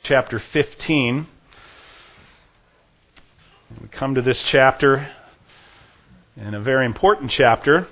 chapter 15. We come to this chapter, and a very important chapter.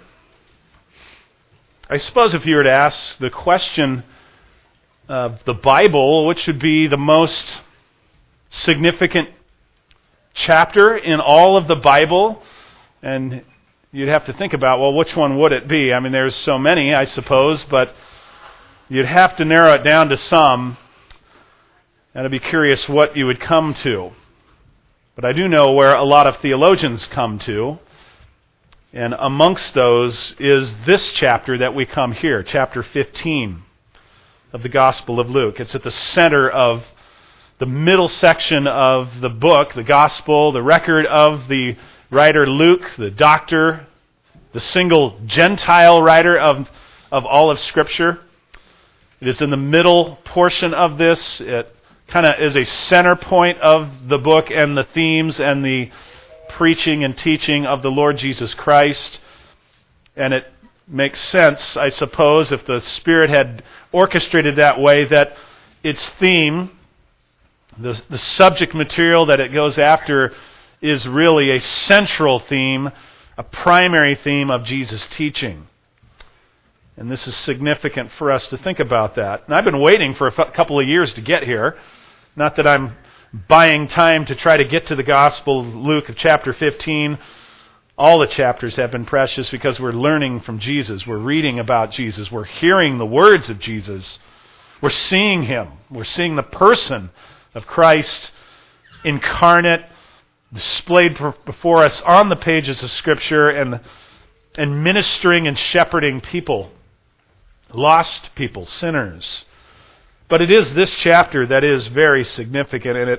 I suppose if you were to ask the question of the Bible, which would be the most significant chapter in all of the Bible, and you'd have to think about, well, which one would it be? I mean, there's so many, I suppose, but you'd have to narrow it down to some, and I'd be curious what you would come to. But I do know where a lot of theologians come to, and amongst those is this chapter that we come here, chapter 15 of the Gospel of Luke. It's at the center of the middle section of the book, the Gospel, the record of the writer Luke, the doctor, the single Gentile writer of all of Scripture. It is in the middle portion of this. It kind of is a center point of the book and the themes and the preaching and teaching of the Lord Jesus Christ. And it makes sense, I suppose, if the Spirit had orchestrated that way, that its theme, the subject material that it goes after, is really a central theme, a primary theme of Jesus' teaching. And this is significant for us to think about that. And I've been waiting for a couple of years to get here. Not that I'm buying time to try to get to the Gospel of Luke of chapter 15. All the chapters have been precious because we're learning from Jesus. We're reading about Jesus. We're hearing the words of Jesus. We're seeing Him. We're seeing the person of Christ incarnate, displayed before us on the pages of Scripture, and ministering and shepherding people, lost people, sinners. But it is this chapter that is very significant, and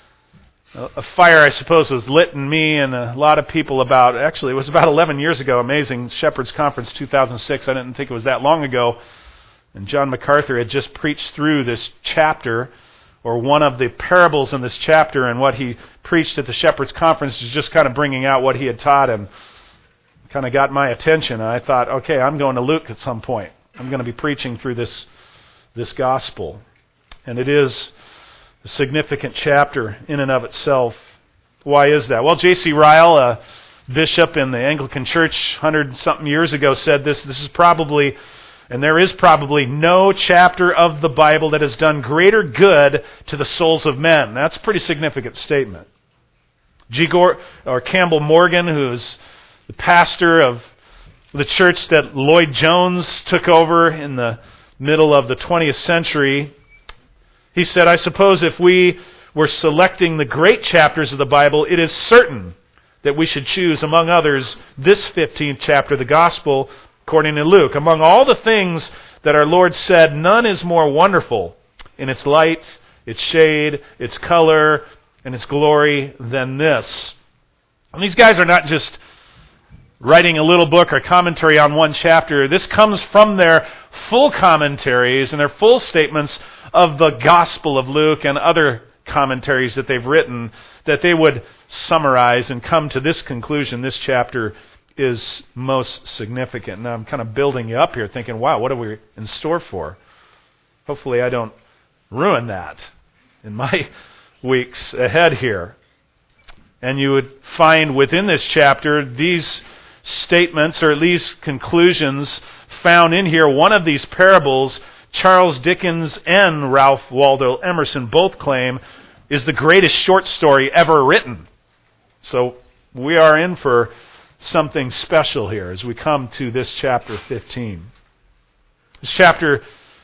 a fire, I suppose, was lit in me and a lot of people about, actually it was about 11 years ago, amazing, Shepherds Conference 2006, I didn't think it was that long ago, and John MacArthur had just preached through this chapter, or one of the parables in this chapter, and what he preached at the Shepherds Conference is just kind of bringing out what he had taught, and kind of got my attention. And I thought, okay, I'm going to Luke at some point. I'm going to be preaching through this gospel. And it is a significant chapter in and of itself. Why is that? Well, J.C. Ryle, a bishop in the Anglican Church 100-something years ago, said this is probably, and there is probably no chapter of the Bible that has done greater good to the souls of men. That's a pretty significant statement. Campbell Morgan, who is the pastor of the church that Lloyd Jones took over in the middle of the 20th century, he said, I suppose if we were selecting the great chapters of the Bible, it is certain that we should choose, among others, this 15th chapter, the Gospel, according to Luke. Among all the things that our Lord said, none is more wonderful in its light, its shade, its color, and its glory than this. And these guys are not just writing a little book or commentary on one chapter. This comes from their full commentaries and their full statements of the Gospel of Luke and other commentaries that they've written, that they would summarize and come to this conclusion. This chapter is most significant. Now I'm kind of building you up here thinking, wow, what are we in store for? Hopefully I don't ruin that in my weeks ahead here. And you would find within this chapter these statements, or at least conclusions, found in here. One of these parables, Charles Dickens and Ralph Waldo Emerson both claim is the greatest short story ever written. So we are in for something special here as we come to this chapter 15. This chapter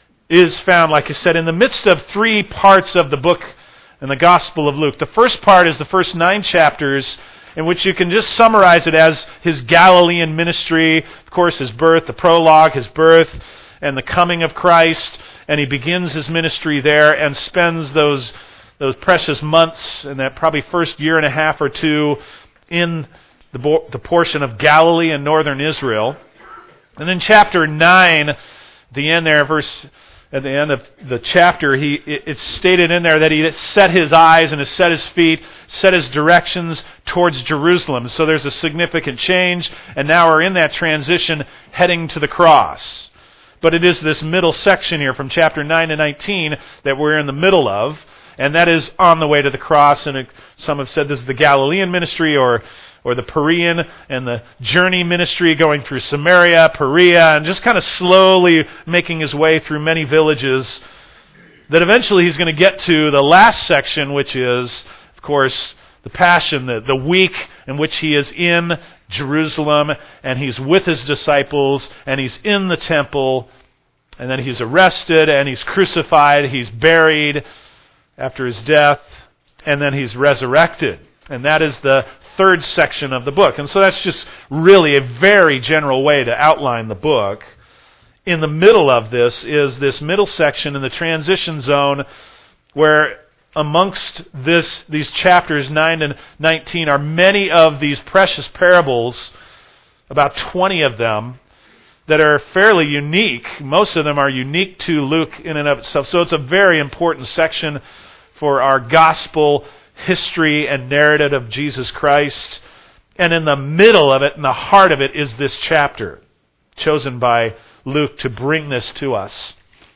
is found, like I said, in the midst of three parts of the book and the Gospel of Luke. The first part is the first 9 chapters, in which you can just summarize it as his Galilean ministry, of course his birth, the prologue, his birth, and the coming of Christ, and he begins his ministry there and spends those precious months in that probably first year and a half or two in the portion of Galilee and northern Israel. And then chapter 9, the end there, at the end of the chapter, it's stated in there that he set his eyes and has set his feet, set his directions towards Jerusalem. So there's a significant change, and now we're in that transition heading to the cross. But it is this middle section here from chapter 9 to 19 that we're in the middle of, and that is on the way to the cross. And some have said this is the Galilean ministry or the Perean and the journey ministry, going through Samaria, Perea, and just kind of slowly making his way through many villages, that eventually he's going to get to the last section, which is, of course, the Passion, the week in which he is in Jerusalem, and he's with his disciples, and he's in the temple, and then he's arrested, and he's crucified, he's buried after his death, and then he's resurrected. And that is the third section of the book. And so that's just really a very general way to outline the book. In the middle of this is this middle section in the transition zone, where amongst these chapters 9 and 19 are many of these precious parables, about 20 of them, that are fairly unique. Most of them are unique to Luke in and of itself. So it's a very important section for our gospel history and narrative of Jesus Christ. And in the middle of it, in the heart of it, is this chapter, chosen by Luke to bring this to us.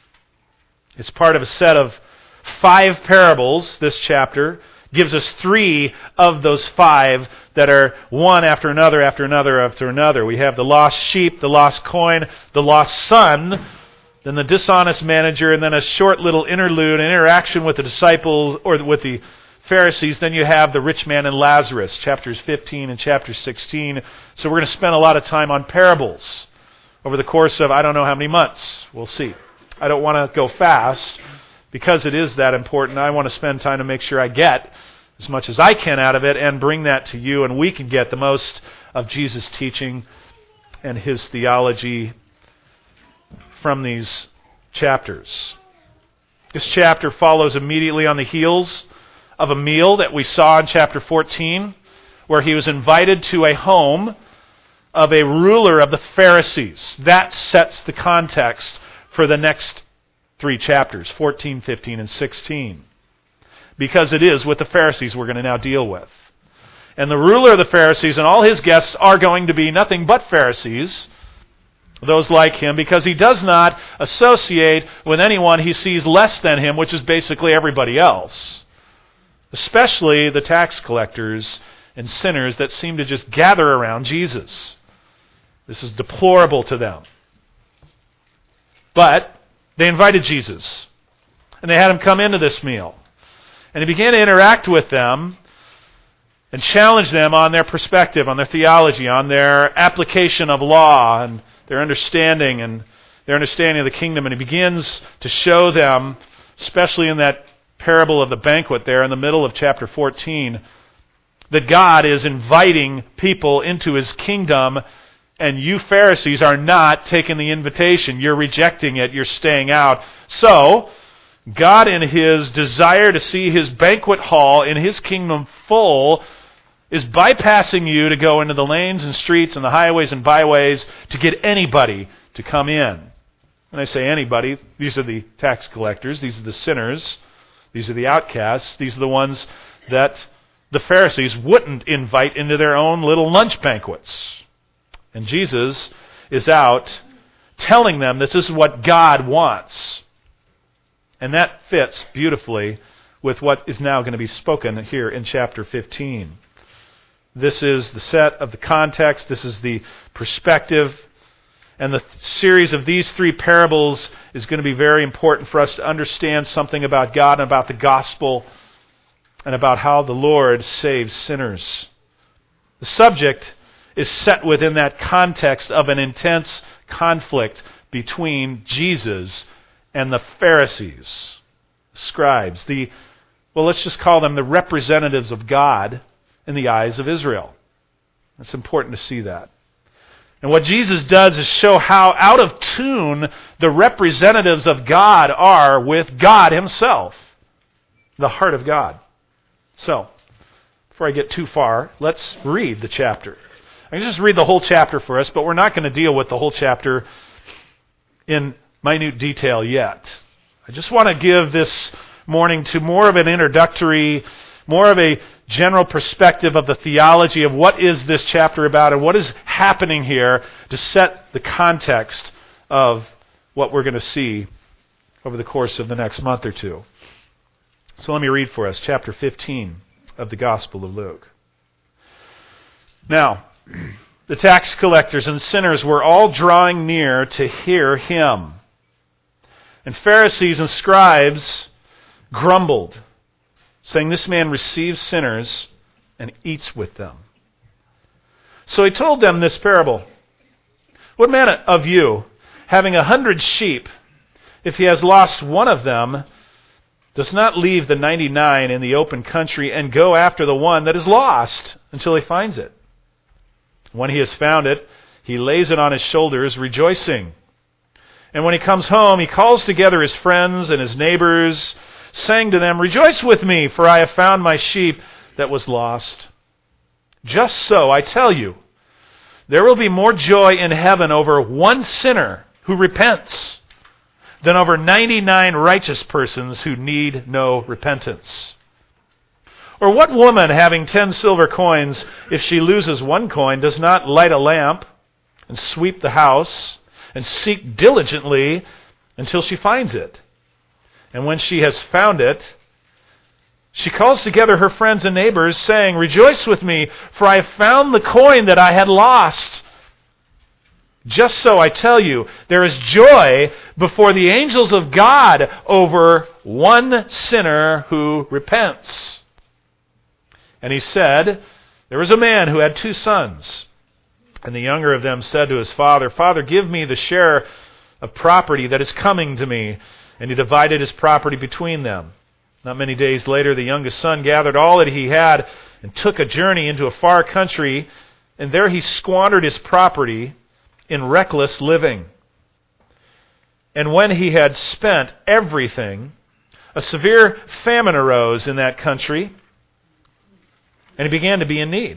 It's part of a set of 5 parables. This chapter gives us 3 of those 5 that are one after another, after another, after another. We have the lost sheep, the lost coin, the lost son, then the dishonest manager, and then a short little interlude, an interaction with the disciples, or with the Pharisees. Then you have the rich man and Lazarus, chapters 15 and chapter 16. So we're going to spend a lot of time on parables over the course of I don't know how many months. We'll see. I don't want to go fast because it is that important. I want to spend time to make sure I get as much as I can out of it and bring that to you, and we can get the most of Jesus' teaching and his theology from these chapters. This chapter follows immediately on the heels of a meal that we saw in chapter 14, where he was invited to a home of a ruler of the Pharisees. That sets the context for the next 3 chapters, 14, 15, and 16. Because it is with the Pharisees we're going to now deal with. And the ruler of the Pharisees and all his guests are going to be nothing but Pharisees, those like him, because he does not associate with anyone he sees less than him, which is basically everybody else. Especially the tax collectors and sinners that seem to just gather around Jesus. This is deplorable to them. But they invited Jesus, and they had him come into this meal. And he began to interact with them and challenge them on their perspective, on their theology, on their application of law, and their understanding of the kingdom. And he begins to show them, especially in that parable of the banquet there in the middle of chapter 14, that God is inviting people into his kingdom, and you Pharisees are not taking the invitation. You're rejecting it. You're staying out. So, God, in his desire to see his banquet hall in his kingdom full, is bypassing you to go into the lanes and streets and the highways and byways to get anybody to come in. When I say anybody, these are the tax collectors, these are the sinners, these are the outcasts, these are the ones that the Pharisees wouldn't invite into their own little lunch banquets. And Jesus is out telling them this is what God wants. And that fits beautifully with what is now going to be spoken here in chapter 15. This is the set of the context. This is the perspective. And the series of these 3 parables is going to be very important for us to understand something about God and about the gospel and about how the Lord saves sinners. The subject is set within that context of an intense conflict between Jesus and the Pharisees, scribes, let's just call them the representatives of God in the eyes of Israel. It's important to see that. And what Jesus does is show how out of tune the representatives of God are with God himself, the heart of God. So, before I get too far, let's read the chapter. I can just read the whole chapter for us, but we're not going to deal with the whole chapter in minute detail yet. I just want to give this morning to more of an introductory, more of a general perspective of the theology of what is this chapter about and what is happening here to set the context of what we're going to see over the course of the next month or two. So let me read for us chapter 15 of the Gospel of Luke. Now, the tax collectors and sinners were all drawing near to hear him. And Pharisees and scribes grumbled, saying, "This man receives sinners and eats with them." So he told them this parable. "What man of you, having 100 sheep, if he has lost one of them, does not leave the 99 in the open country and go after the one that is lost until he finds it? When he has found it, he lays it on his shoulders, rejoicing. And when he comes home, he calls together his friends and his neighbors, saying to them, 'Rejoice with me, for I have found my sheep that was lost.' Just so, I tell you, there will be more joy in heaven over one sinner who repents than over 99 righteous persons who need no repentance. Or what woman, having 10 silver coins, if she loses one coin, does not light a lamp and sweep the house and seek diligently until she finds it? And when she has found it, she calls together her friends and neighbors, saying, 'Rejoice with me, for I have found the coin that I had lost.' Just so, I tell you, there is joy before the angels of God over one sinner who repents." And he said, "There was a man who had 2 sons. And the younger of them said to his father, 'Father, give me the share of property that is coming to me.' And he divided his property between them. Not many days later, the youngest son gathered all that he had and took a journey into a far country, and there he squandered his property in reckless living. And when he had spent everything, a severe famine arose in that country, and he began to be in need.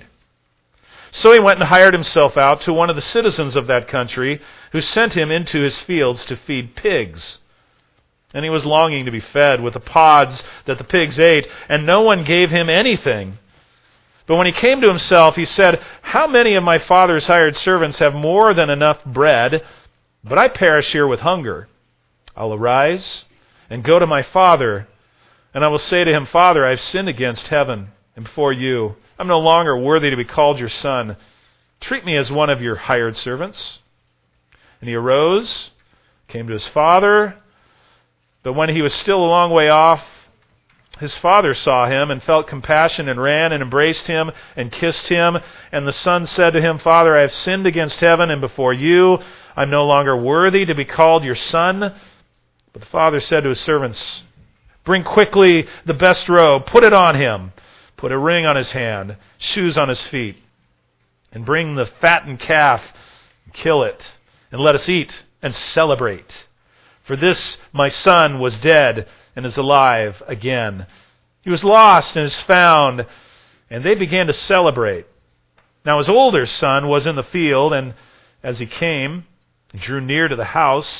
So he went and hired himself out to one of the citizens of that country, who sent him into his fields to feed pigs. And he was longing to be fed with the pods that the pigs ate, and no one gave him anything. But when he came to himself, he said, 'How many of my father's hired servants have more than enough bread, but I perish here with hunger? I'll arise and go to my father, and I will say to him, Father, I have sinned against heaven and before you. I'm no longer worthy to be called your son. Treat me as one of your hired servants.' And he arose, came to his father, but when he was still a long way off, his father saw him and felt compassion and ran and embraced him and kissed him. And the son said to him, 'Father, I have sinned against heaven and before you. I'm no longer worthy to be called your son.' But the father said to his servants, 'Bring quickly the best robe, put it on him. Put a ring on his hand, shoes on his feet, and bring the fattened calf, and kill it, and let us eat and celebrate. For this my son was dead and is alive again. He was lost and is found.' And they began to celebrate. Now his older son was in the field, and as he came and drew near to the house,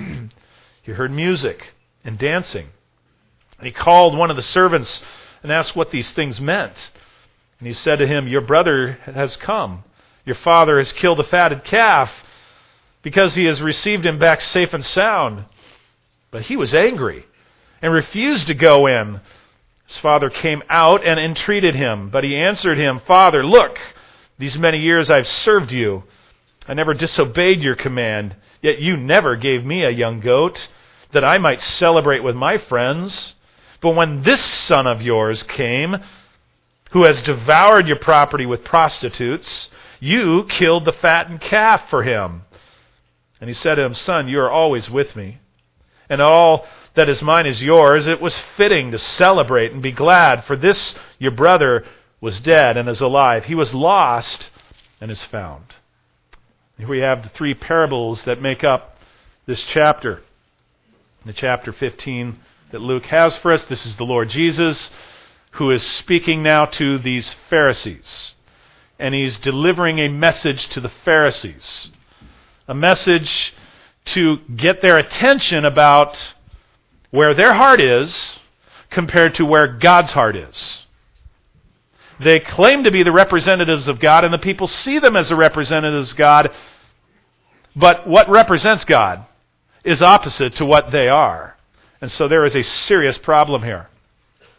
he heard music and dancing. And he called one of the servants and asked what these things meant. And he said to him, 'Your brother has come. Your father has killed a fatted calf, because he has received him back safe and sound.' But he was angry and refused to go in. His father came out and entreated him. But he answered him, 'Father, look, these many years I've served you. I never disobeyed your command, yet you never gave me a young goat, that I might celebrate with my friends. But when this son of yours came, who has devoured your property with prostitutes, you killed the fattened calf for him.' And he said to him, 'Son, you are always with me, and all that is mine is yours. It was fitting to celebrate and be glad, for this your brother was dead and is alive. He was lost and is found.'" Here we have the 3 parables that make up this chapter. In the chapter 15 that Luke has for us, this is the Lord Jesus who is speaking now to these Pharisees. And he's delivering a message to the Pharisees. A message to get their attention about where their heart is compared to where God's heart is. They claim to be the representatives of God, and the people see them as the representatives of God, but what represents God is opposite to what they are. And so there is a serious problem here.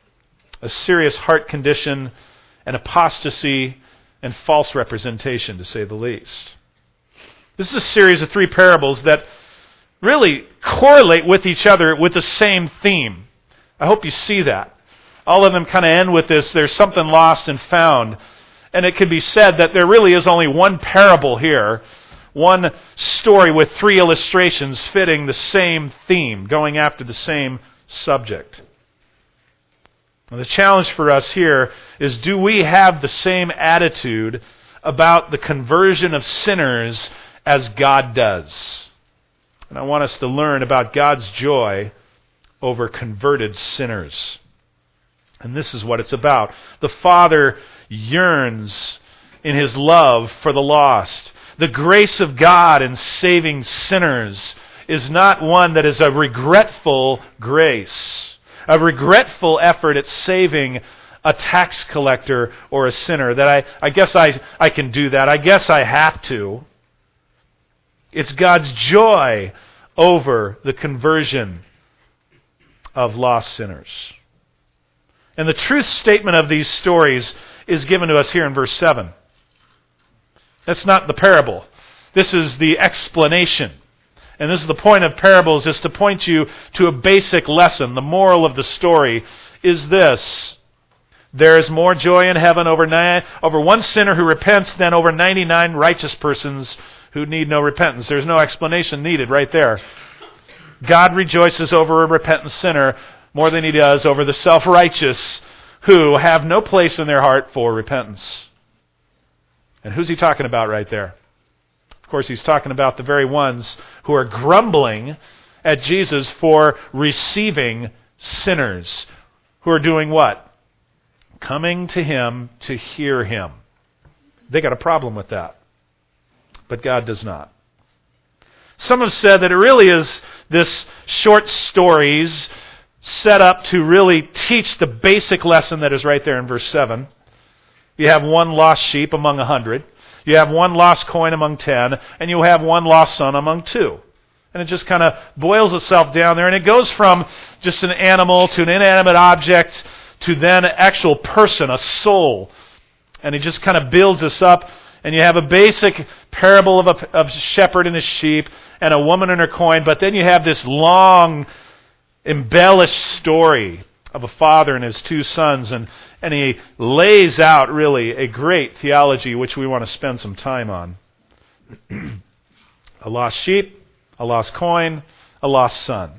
a serious heart condition, and apostasy, and false representation, to say the least. This is a series of 3 parables that really correlate with each other with the same theme. I hope you see that. All of them kind of end with this, there's something lost and found. And it could be said that there really is only one parable here, one story with 3 illustrations fitting the same theme, going after the same subject. And the challenge for us here is, do we have the same attitude about the conversion of sinners as God does? And I want us to learn about God's joy over converted sinners. And this is what it's about. The Father yearns in His love for the lost. The grace of God in saving sinners is not one that is a regretful grace, a regretful effort at saving a tax collector or a sinner, that I guess I can do that. I guess I have to. It's God's joy over the conversion of lost sinners. And the truth statement of these stories is given to us here in verse 7. That's not the parable. This is the explanation. And this is the point of parables, is to point you to a basic lesson. The moral of the story is this: there is more joy in heaven over one sinner who repents than over 99 righteous persons who need no repentance. There's no explanation needed right there. God rejoices over a repentant sinner more than He does over the self-righteous who have no place in their heart for repentance. And who's He talking about right there? Of course, He's talking about the very ones who are grumbling at Jesus for receiving sinners, who are doing what? Coming to Him to hear Him. They got a problem with that. But God does not. Some have said that it really is this short stories set up to really teach the basic lesson that is right there in verse 7. You have 1 lost sheep among 100. You have 1 lost coin among 10. And you have 1 lost son among 2. And it just kind of boils itself down there. And it goes from just an animal to an inanimate object to then an actual person, a soul. And it just kind of builds this up. And you have a basic parable of a shepherd and his sheep and a woman and her coin. But then you have this long, embellished story of a father and his 2 sons, and he lays out really a great theology which we want to spend some time on. A lost sheep, a lost coin, a lost son.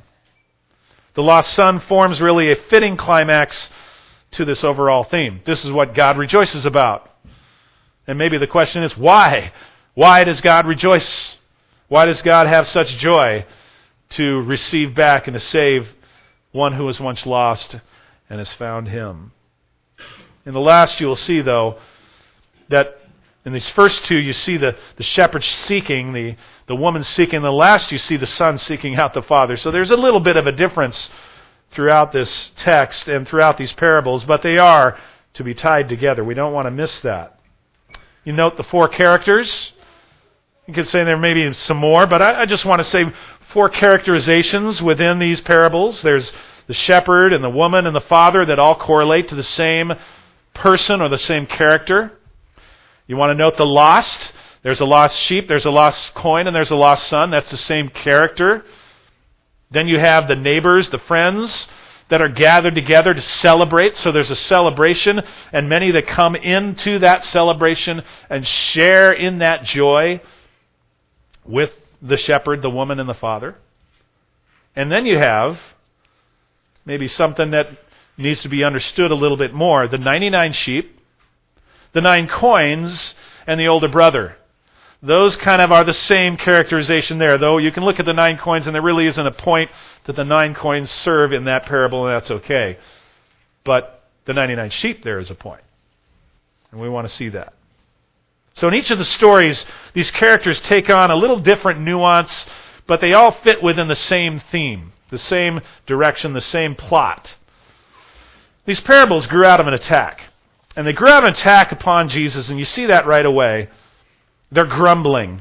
The lost son forms really a fitting climax to this overall theme. This is what God rejoices about. And maybe the question is, why? Why does God rejoice? Why does God have such joy to receive back and to save one who was once lost and has found Him? In the last, you will see, though, that in these first 2, you see the shepherd seeking, the woman seeking. In the last, you see the son seeking out the father. So there's a little bit of a difference throughout this text and throughout these parables, but they are to be tied together. We don't want to miss that. You note the 4 characters. You could say there may be some more, but I just want to say 4 characterizations within these parables. There's the shepherd and the woman and the father that all correlate to the same person or the same character. You want to note the lost. There's a lost sheep, there's a lost coin, and there's a lost son. That's the same character. Then you have the neighbors, the friends that are gathered together to celebrate. So there's a celebration, and many that come into that celebration and share in that joy with the shepherd, the woman, and the father. And then you have maybe something that needs to be understood a little bit more. The 99 sheep, the 9 coins, and the older brother. Those kind of are the same characterization there, though you can look at the 9 coins and there really isn't a point that the 9 coins serve in that parable, and that's okay. But the 99 sheep there is a point. And we want to see that. So in each of the stories, these characters take on a little different nuance, but they all fit within the same theme, the same direction, the same plot. These parables grew out of an attack. And they grew out of an attack upon Jesus, and you see that right away. They're grumbling.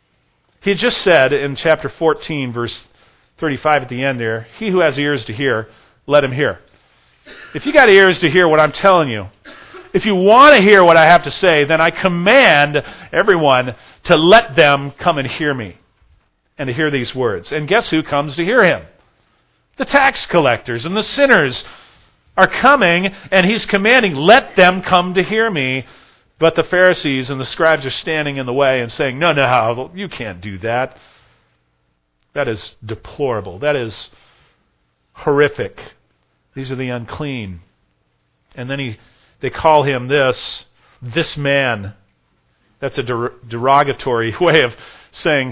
He had just said in chapter 14, verse 35 at the end there, "He who has ears to hear, let him hear." If you got ears to hear what I'm telling you, if you want to hear what I have to say, then I command everyone to let them come and hear me and to hear these words. And guess who comes to hear him? The tax collectors and the sinners are coming, and he's commanding, let them come to hear me. But the Pharisees and the scribes are standing in the way and saying, no, you can't do that. That is deplorable. That is horrific. These are the unclean. And then they call him this man. That's a derogatory way of saying,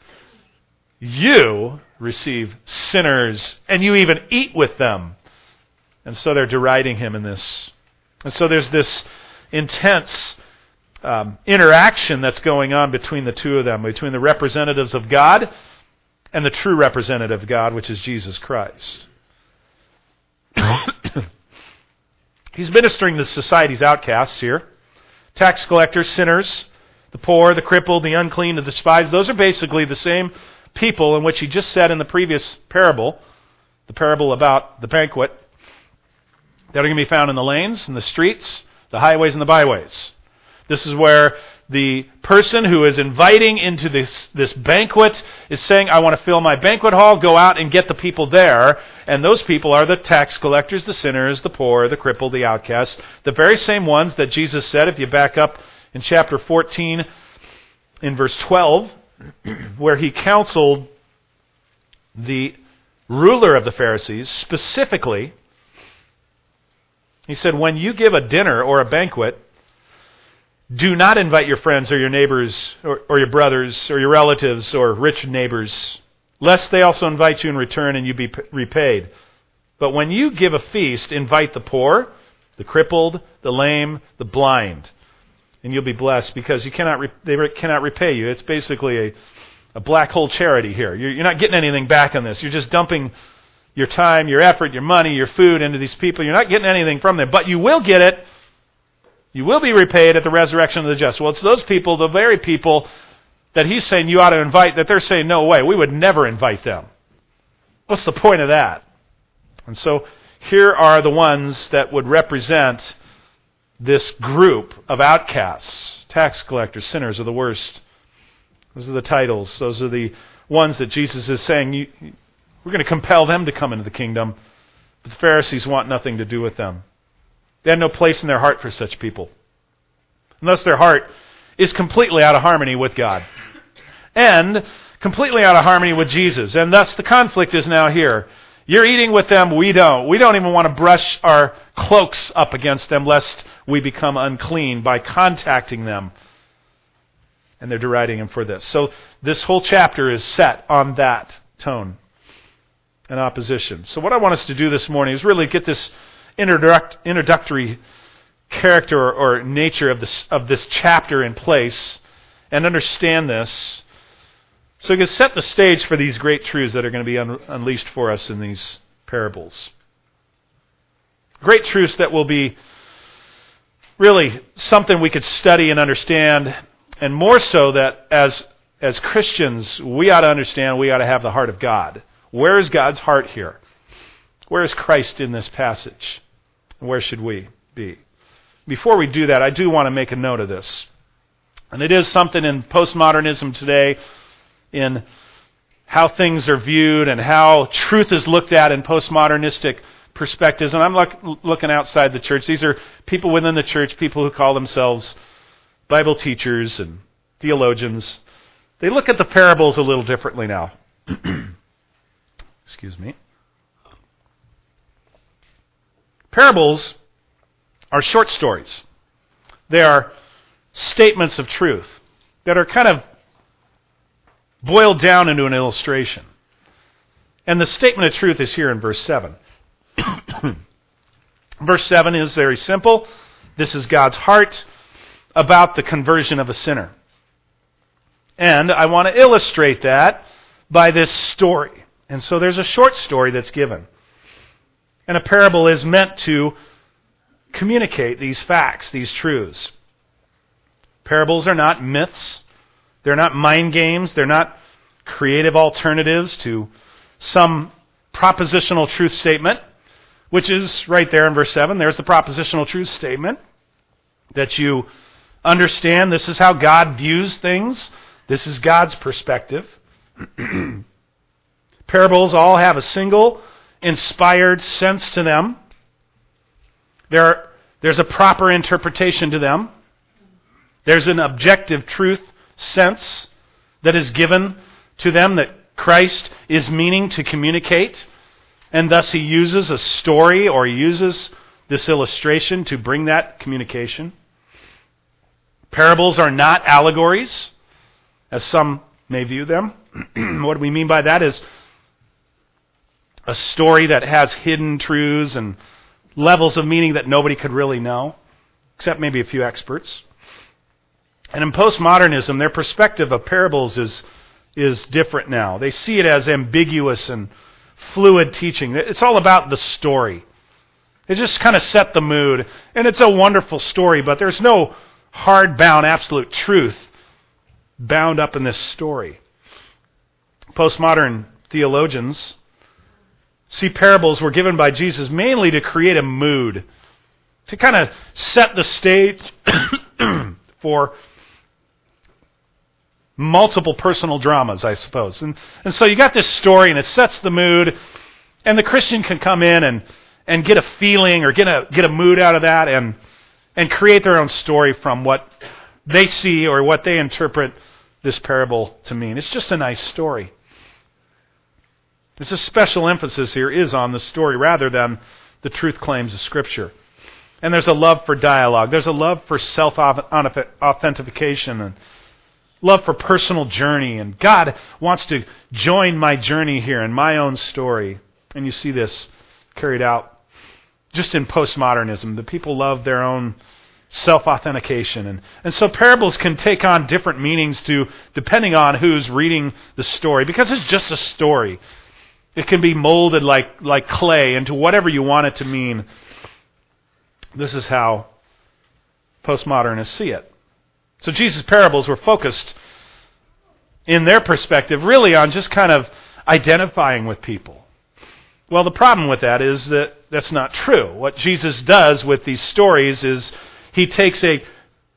you receive sinners and you even eat with them. And so they're deriding him in this. And so there's this intense interaction that's going on between the two of them, between the representatives of God and the true representative of God, which is Jesus Christ. He's ministering to society's outcasts here. Tax collectors, sinners, the poor, the crippled, the unclean, the despised. Those are basically the same people in which he just said in the previous parable, the parable about the banquet, that are going to be found in the lanes, in the streets, the highways, and the byways. This is where the person who is inviting into this banquet is saying, I want to fill my banquet hall, go out and get the people there. And those people are the tax collectors, the sinners, the poor, the crippled, the outcasts. The very same ones that Jesus said, if you back up in chapter 14, in verse 12, where he counseled the ruler of the Pharisees specifically. He said, when you give a dinner or a banquet, do not invite your friends or your neighbors or your brothers or your relatives or rich neighbors, lest they also invite you in return and you be repaid. But when you give a feast, invite the poor, the crippled, the lame, the blind, and you'll be blessed because they cannot repay you. It's basically a black hole charity here. You're not getting anything back on this. You're just dumping your time, your effort, your money, your food into these people. You're not getting anything from them, but you will get it. You will be repaid at the resurrection of the just. Well, it's those people, the very people that he's saying you ought to invite, that they're saying, no way, we would never invite them. What's the point of that? And so here are the ones that would represent this group of outcasts. Tax collectors, sinners are the worst. Those are the titles. Those are the ones that Jesus is saying, we're going to compel them to come into the kingdom. But the Pharisees want nothing to do with them. They had no place in their heart for such people. Unless their heart is completely out of harmony with God. And completely out of harmony with Jesus. And thus the conflict is now here. You're eating with them, we don't. We don't even want to brush our cloaks up against them lest we become unclean by contacting them. And they're deriding him for this. So this whole chapter is set on that tone and opposition. So what I want us to do this morning is really get this introductory character or nature of this chapter in place and understand this so we can set the stage for these great truths that are going to be unleashed for us in these parables. Great truths that will be really something we could study and understand, and more so that as Christians we ought to understand, we ought to have the heart of God. Where is God's heart here? Where is Christ in this passage? Where should we be? Before we do that, I do want to make a note of this. And it is something in postmodernism today, in how things are viewed and how truth is looked at in postmodernistic perspectives. And I'm looking outside the church. These are people within the church, people who call themselves Bible teachers and theologians. They look at the parables a little differently now. Excuse me. Parables are short stories. They are statements of truth that are kind of boiled down into an illustration. And the statement of truth is here in verse 7. Verse 7 is very simple. This is God's heart about the conversion of a sinner. And I want to illustrate that by this story. And so there's a short story that's given. And a parable is meant to communicate these facts, these truths. Parables are not myths. They're not mind games. They're not creative alternatives to some propositional truth statement. which is right there in verse 7. There's the propositional truth statement that you understand this is how God views things. This is God's perspective. Parables all have a single inspired sense to them. There's a proper interpretation to them. There's an objective truth sense that is given to them that Christ is meaning to communicate. And thus he uses a story or he uses this illustration to bring that communication. Parables are not allegories, as some may view them. What we mean by that is a story that has hidden truths and levels of meaning that nobody could really know, except maybe a few experts. And in postmodernism, their perspective of parables is different now. They see it as ambiguous and fluid teaching. It's all about the story. It just kind of set the mood. And it's a wonderful story, but there's no hard-bound absolute truth bound up in this story. Postmodern theologians see parables were given by Jesus mainly to create a mood, to kind of set the stage for multiple personal dramas, I suppose. And so you got this story, and it sets the mood, and the Christian can come in and get a feeling or get a mood out of that and create their own story from what they see or what they interpret this parable to mean. It's just a nice story. There's a special emphasis here is on the story rather than the truth claims of Scripture. And there's a love for dialogue. There's a love for self-authentication and love for personal journey. And God wants to join my journey here in my own story. And you see this carried out just in postmodernism. The people love their own self-authentication. And so parables can take on different meanings depending on who's reading the story, because it's just a story. It can be molded like clay into whatever you want it to mean. This is how postmodernists see it. So Jesus' parables were focused, in their perspective, really on just kind of identifying with people. Well, the problem with that is that that's not true. What Jesus does with these stories is he takes a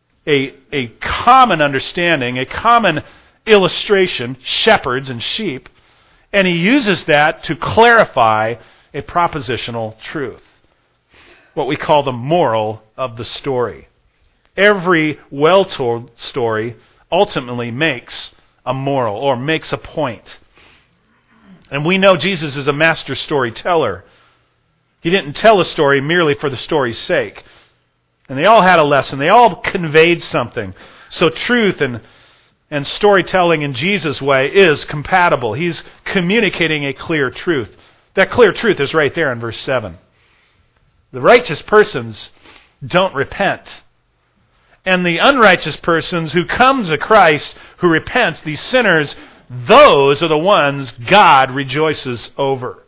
common understanding, a common illustration, shepherds and sheep, and he uses that to clarify a propositional truth, what we call the moral of the story. Every well-told story ultimately makes a moral or makes a point. And we know Jesus is a master storyteller. He didn't tell a story merely for the story's sake. And they all had a lesson. They all conveyed something. So truth and storytelling in Jesus' way is compatible. He's communicating a clear truth. That clear truth is right there in verse 7. The righteous persons don't repent. And the unrighteous persons who come to Christ, who repents, these sinners, those are the ones God rejoices over.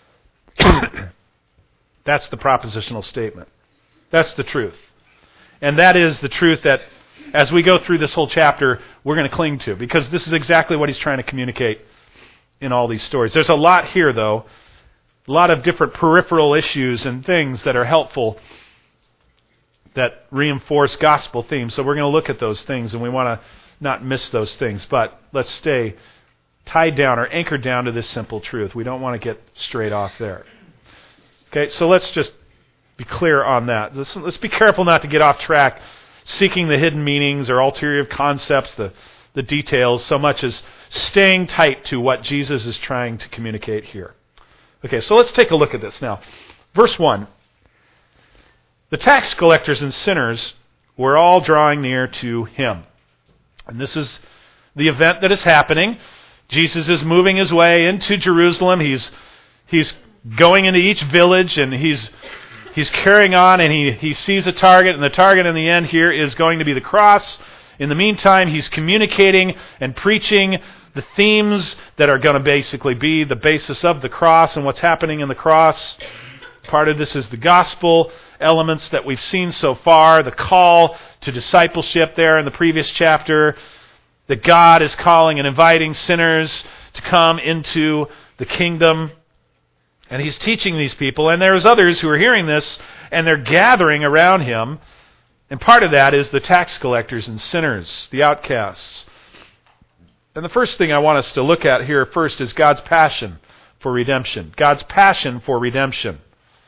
That's the propositional statement. That's the truth. And that is the truth that, as we go through this whole chapter, we're going to cling to, because this is exactly what he's trying to communicate in all these stories. There's a lot here, though, a lot of different peripheral issues and things that are helpful that reinforce gospel themes. So we're going to look at those things, and we want to not miss those things. But let's stay tied down or anchored down to this simple truth. We don't want to get straight off there. Okay, so let's just be clear on that. Let's be careful not to get off track seeking the hidden meanings or ulterior concepts, the details, so much as staying tight to what Jesus is trying to communicate here. Okay, so let's take a look at this now. Verse 1. The tax collectors and sinners were all drawing near to him. And this is the event that is happening. Jesus is moving his way into Jerusalem. He's going into each village, and he's carrying on, and he sees a target, and the target in the end here is going to be the cross. In the meantime, he's communicating and preaching the themes that are going to basically be the basis of the cross and what's happening in the cross. Part of this is the gospel elements that we've seen so far, the call to discipleship there in the previous chapter, that God is calling and inviting sinners to come into the kingdom. And he's teaching these people, and there's others who are hearing this, and they're gathering around him. And part of that is the tax collectors and sinners, the outcasts. And the first thing I want us to look at here first is God's passion for redemption. God's passion for redemption.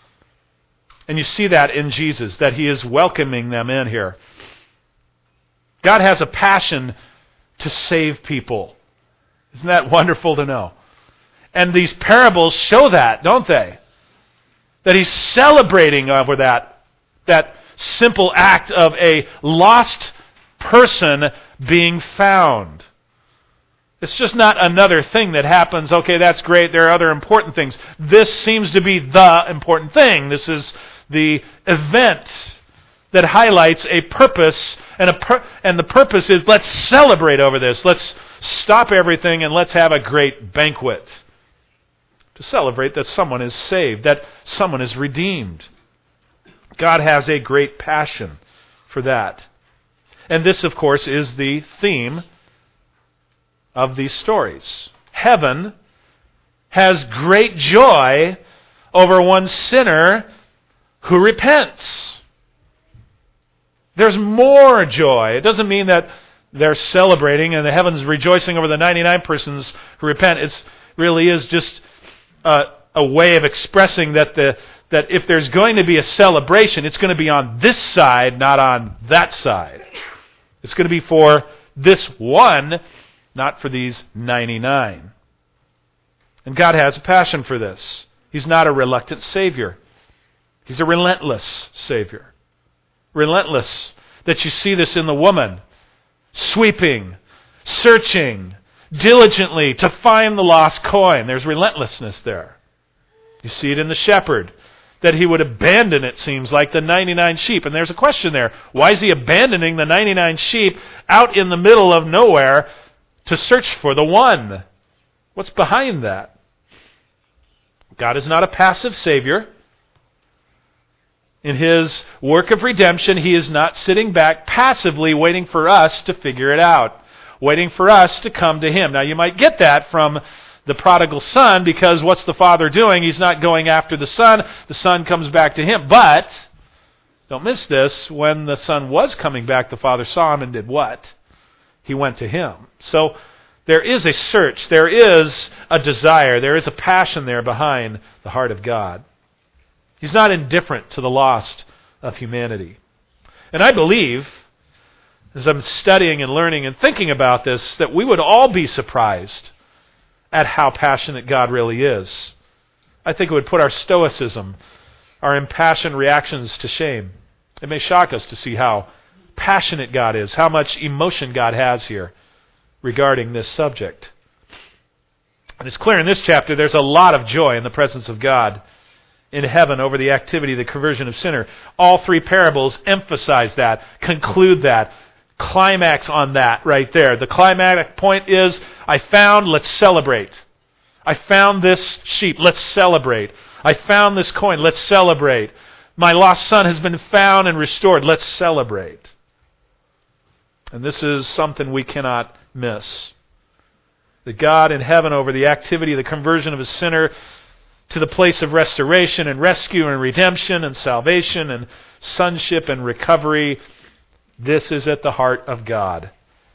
And you see that in Jesus, that he is welcoming them in here. God has a passion to save people. Isn't that wonderful to know? And these parables show that, don't they? That he's celebrating over that simple act of a lost person being found. It's just not another thing that happens. Okay, that's great. There are other important things. This seems to be the important thing. This is the event that highlights a purpose, and the purpose is, let's celebrate over this. Let's stop everything and let's have a great banquet to celebrate that someone is saved, that someone is redeemed. God has a great passion for that. And this, of course, is the theme of these stories. Heaven has great joy over one sinner who repents. There's more joy. It doesn't mean that they're celebrating and the heavens rejoicing over the 99 persons who repent. It really is just a way of expressing that if there's going to be a celebration, it's going to be on this side, not on that side. It's going to be for this one, not for these 99. And God has a passion for this. He's not a reluctant Savior. He's a relentless Savior. Relentless. That you see this in the woman. Sweeping, searching, diligently to find the lost coin. There's relentlessness there. You see it in the shepherd. That he would abandon, it seems like, the 99 sheep. And there's a question there. Why is he abandoning the 99 sheep out in the middle of nowhere to search for the one? What's behind that? God is not a passive Savior. In his work of redemption, he is not sitting back passively waiting for us to figure it out, waiting for us to come to him. Now, you might get that from the prodigal son, because what's the father doing? He's not going after the son comes back to him. But, don't miss this, when the son was coming back, the father saw him and did what? He went to him. So, there is a search, there is a desire, there is a passion there behind the heart of God. He's not indifferent to the lost of humanity. And I believe, as I'm studying and learning and thinking about this, that we would all be surprised at how passionate God really is. I think it would put our stoicism, our impassioned reactions to shame. It may shock us to see how passionate God is, how much emotion God has here regarding this subject. And it's clear in this chapter there's a lot of joy in the presence of God in heaven over the activity of the conversion of sinner. All three parables emphasize that, conclude that, climax on that right there. The climactic point is, I found, let's celebrate. I found this sheep, let's celebrate. I found this coin, let's celebrate. My lost son has been found and restored, let's celebrate. And this is something we cannot miss. That God in heaven over the activity of the conversion of a sinner to the place of restoration and rescue and redemption and salvation and sonship and recovery. This is at the heart of God.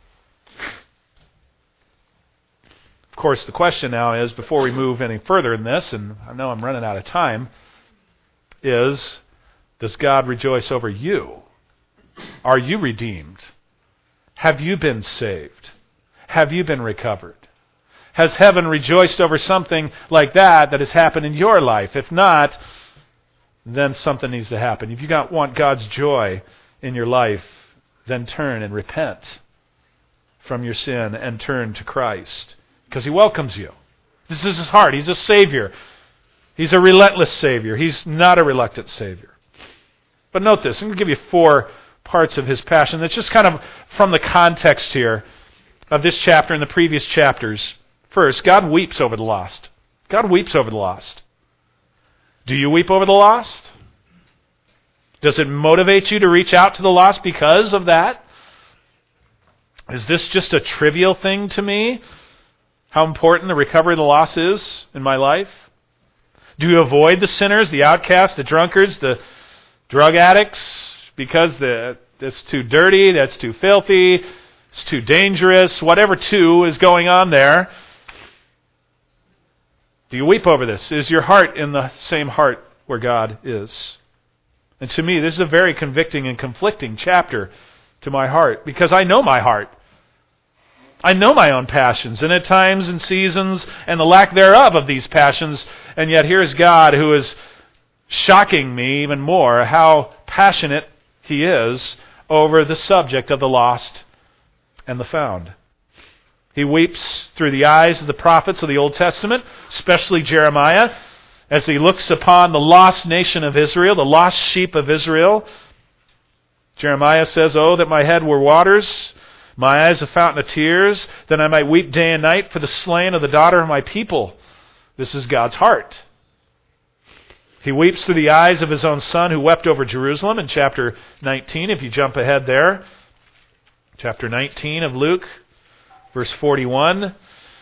Of course, the question now is, before we move any further in this, and I know I'm running out of time, is, does God rejoice over you? Are you redeemed? Have you been saved? Have you been recovered? Has heaven rejoiced over something like that has happened in your life? If not, then something needs to happen. If you want God's joy in your life, then turn and repent from your sin and turn to Christ, because he welcomes you. This is his heart. He's a Savior. He's a relentless Savior. He's not a reluctant Savior. But note this. I'm going to give you 4 parts of his passion. That's just kind of from the context here of this chapter and the previous chapters. First, God weeps over the lost. God weeps over the lost. Do you weep over the lost? Does it motivate you to reach out to the lost because of that? Is this just a trivial thing to me? How important the recovery of the lost is in my life? Do you avoid the sinners, the outcasts, the drunkards, the drug addicts, because it's too dirty, that's too filthy, it's too dangerous, whatever too is going on there? Do you weep over this? Is your heart in the same heart where God is? And to me, this is a very convicting and conflicting chapter to my heart, because I know my heart. I know my own passions, and at times and seasons, and the lack thereof of these passions, and yet here's God who is shocking me even more how passionate He is over the subject of the lost and the found. He weeps through the eyes of the prophets of the Old Testament, especially Jeremiah, as he looks upon the lost nation of Israel, the lost sheep of Israel. Jeremiah says, "Oh, that my head were waters, my eyes a fountain of tears, then I might weep day and night for the slain of the daughter of my people." This is God's heart. He weeps through the eyes of His own Son who wept over Jerusalem in chapter 19, if you jump ahead there. Chapter 19 of Luke, verse 41.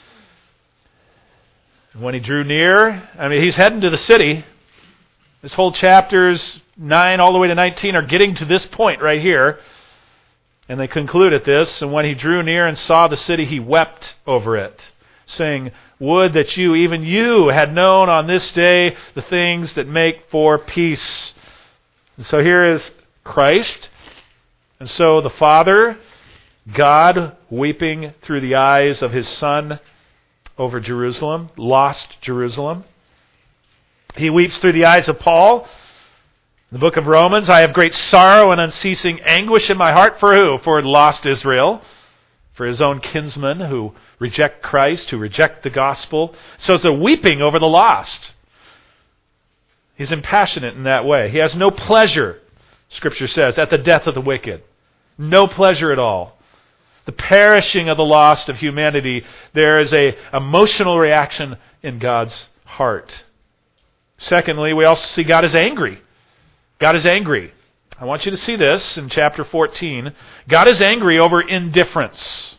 When he drew near, he's heading to the city. This whole chapters 9 all the way to 19 are getting to this point right here. And they conclude at this, "And when he drew near and saw the city, he wept over it, saying, Would that you, even you, had known on this day the things that make for peace." And so here is Christ. And so the Father, God, weeping through the eyes of His Son over Jerusalem, lost Jerusalem. He weeps through the eyes of Paul. In the book of Romans, "I have great sorrow and unceasing anguish in my heart" for who? For lost Israel. For his own kinsmen who reject Christ, who reject the gospel. So it's a weeping over the lost. He's impassionate in that way. He has no pleasure, Scripture says, at the death of the wicked. No pleasure at all. The perishing of the lost of humanity, there is an emotional reaction in God's heart. Secondly, we also see God is angry. God is angry. I want you to see this in chapter 14. God is angry over indifference.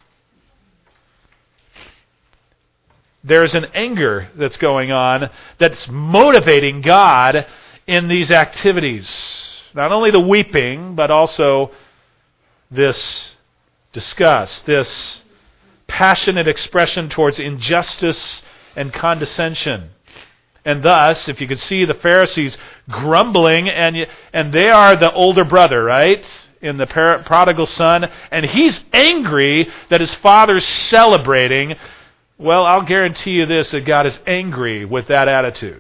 There's an anger that's going on that's motivating God in these activities. Not only the weeping, but also this disgust, this passionate expression towards injustice and condescension. And thus, if you could see the Pharisees grumbling, and they are the older brother, right? In the prodigal son, and he's angry that his father's celebrating. Well, I'll guarantee you this, that God is angry with that attitude.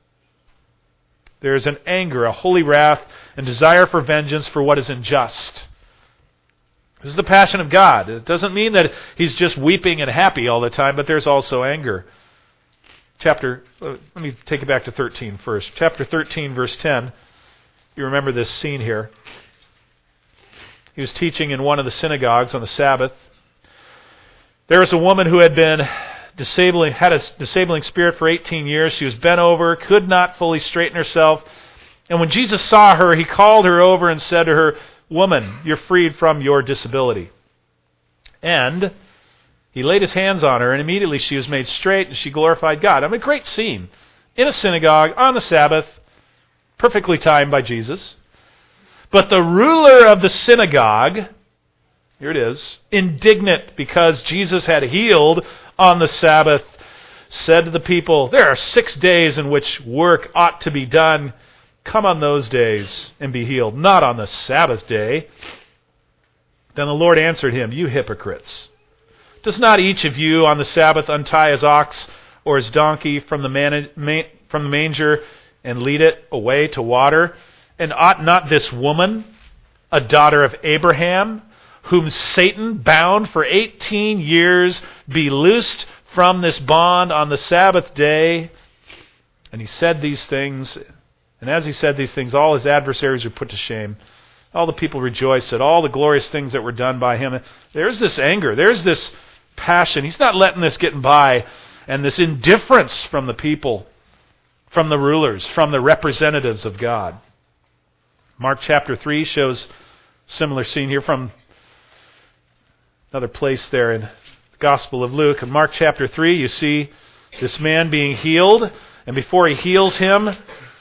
There is an anger, a holy wrath, and desire for vengeance for what is unjust. This is the passion of God. It doesn't mean that He's just weeping and happy all the time, but there's also anger. Let me take it back to 13 first. Chapter 13, verse 10. You remember this scene here. He was teaching in one of the synagogues on the Sabbath. There was a woman who had a disabling spirit for 18 years. She was bent over, could not fully straighten herself. And when Jesus saw her, He called her over and said to her, "Woman, you're freed from your disability." And He laid His hands on her, and immediately she was made straight, and she glorified God. A great scene. In a synagogue, on the Sabbath, perfectly timed by Jesus. But the ruler of the synagogue, here it is, indignant because Jesus had healed on the Sabbath, said to the people, "There are 6 days in which work ought to be done. Come on those days and be healed, not on the Sabbath day." Then the Lord answered him, "You hypocrites! Does not each of you on the Sabbath untie his ox or his donkey from the manger and lead it away to water? And ought not this woman, a daughter of Abraham, whom Satan bound for 18 years, be loosed from this bond on the Sabbath day?" And He said these things, and as He said these things, all His adversaries were put to shame. All the people rejoiced at all the glorious things that were done by Him. There's this anger. There's this passion. He's not letting this get by. And this indifference from the people, from the rulers, from the representatives of God. Mark chapter 3 shows a similar scene here from another place there in the Gospel of Luke. In Mark chapter 3, you see this man being healed And before he heals him,